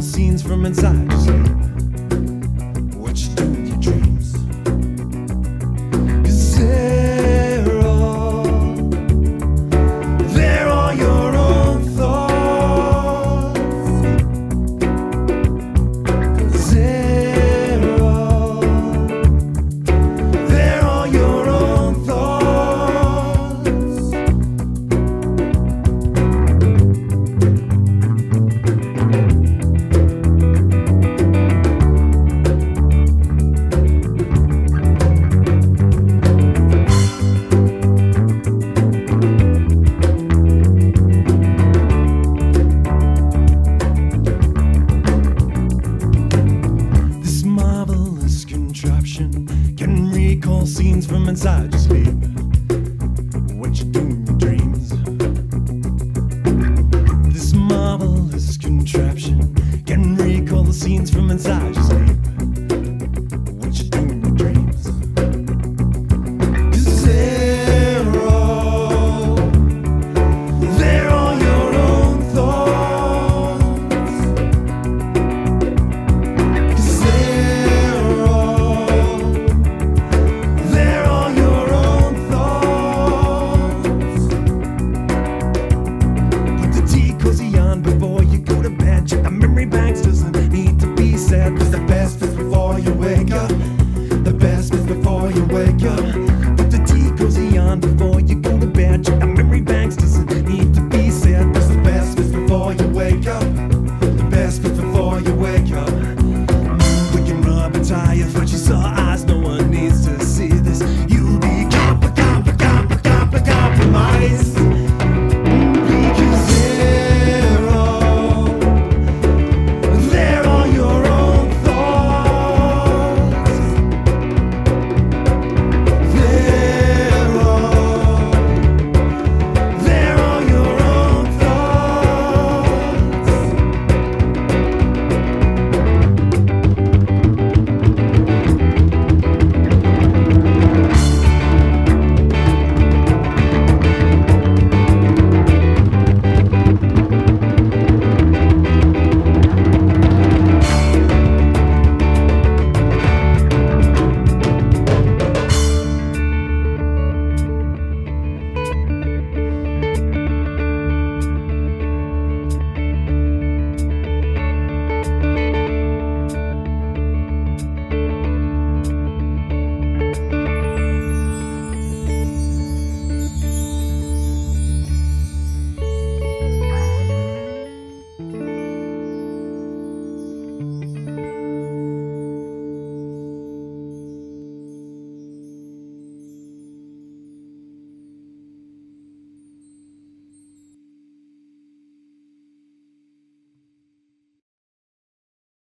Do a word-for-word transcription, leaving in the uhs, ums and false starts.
scenes from inside your sleep. What you do in your dreams. 'Cause they're all, they're all your own thoughts. 'Cause they're all, they're all your own thoughts. This marvelous contraption can recall scenes from inside your sleep. What you do in your dreams. This marvelous contraption can recall the scenes from inside your